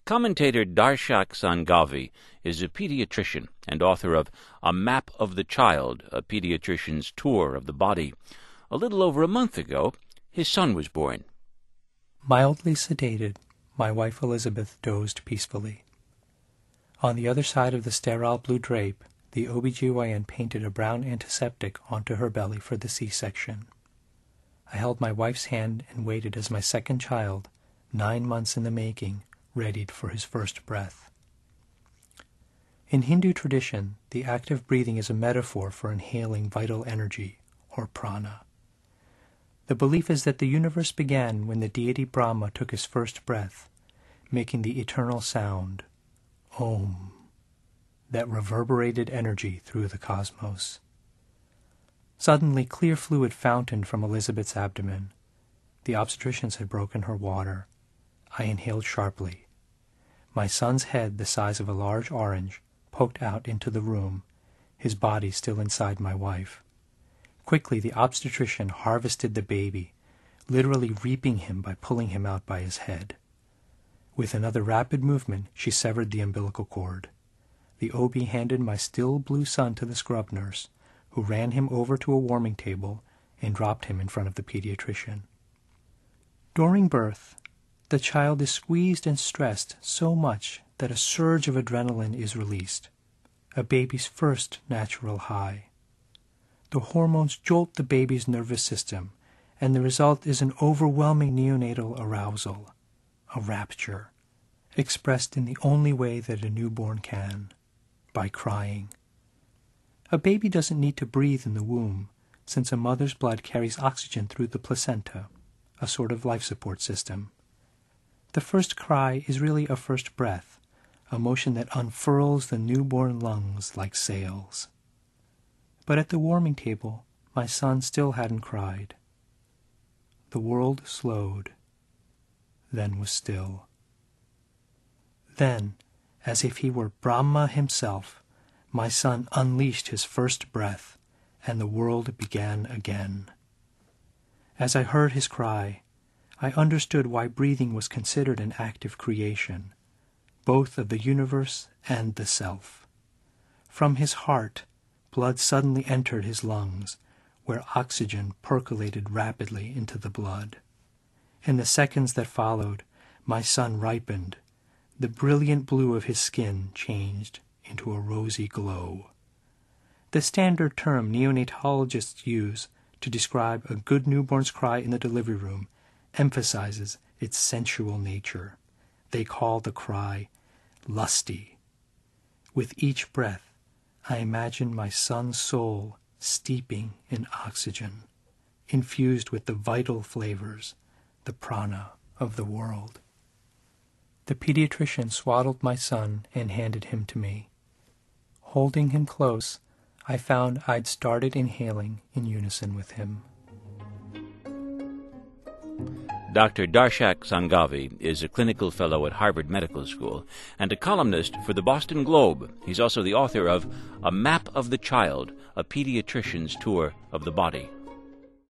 Commentator Darshak Sanghavi is a pediatrician and author of A Map of the Child, a pediatrician's tour of the body. A little over a month ago, his son was born. Mildly sedated, my wife Elizabeth dozed peacefully. On the other side of the sterile blue drape, the OB-GYN painted a brown antiseptic onto her belly for the C-section. I held my wife's hand and waited as my second child, 9 months in the making, readied for his first breath. In Hindu tradition, the act of breathing is a metaphor for inhaling vital energy, or prana. The belief is that the universe began when the deity Brahma took his first breath, making the eternal sound, Om, that reverberated energy through the cosmos. Suddenly, clear fluid fountained from Elizabeth's abdomen. The obstetricians had broken her water. I inhaled sharply. My son's head, the size of a large orange, poked out into the room, his body still inside my wife. Quickly, the obstetrician harvested the baby, literally reaping him by pulling him out by his head. With another rapid movement, she severed the umbilical cord. The OB handed my still blue son to the scrub nurse, who ran him over to a warming table and dropped him in front of the pediatrician. During birth, the child is squeezed and stressed so much that a surge of adrenaline is released, a baby's first natural high. The hormones jolt the baby's nervous system, and the result is an overwhelming neonatal arousal, a rapture, expressed in the only way that a newborn can, by crying. A baby doesn't need to breathe in the womb, since a mother's blood carries oxygen through the placenta, a sort of life support system. The first cry is really a first breath, a motion that unfurls the newborn lungs like sails. But at the warming table, my son still hadn't cried. The world slowed, then was still. Then, as if he were Brahma himself, my son unleashed his first breath, and the world began again. As I heard his cry, I understood why breathing was considered an act of creation, both of the universe and the self. From his heart, blood suddenly entered his lungs, where oxygen percolated rapidly into the blood. In the seconds that followed, my son ripened. The brilliant blue of his skin changed into a rosy glow. The standard term neonatologists use to describe a good newborn's cry in the delivery room emphasizes its sensual nature. They call the cry lusty. With each breath, I imagine my son's soul steeping in oxygen, infused with the vital flavors, the prana of the world. The pediatrician swaddled my son and handed him to me. Holding him close, I found I'd started inhaling in unison with him. Dr. Darshak Sanghavi is a clinical fellow at Harvard Medical School and a columnist for the Boston Globe. He's also the author of A Map of the Child, a pediatrician's tour of the body.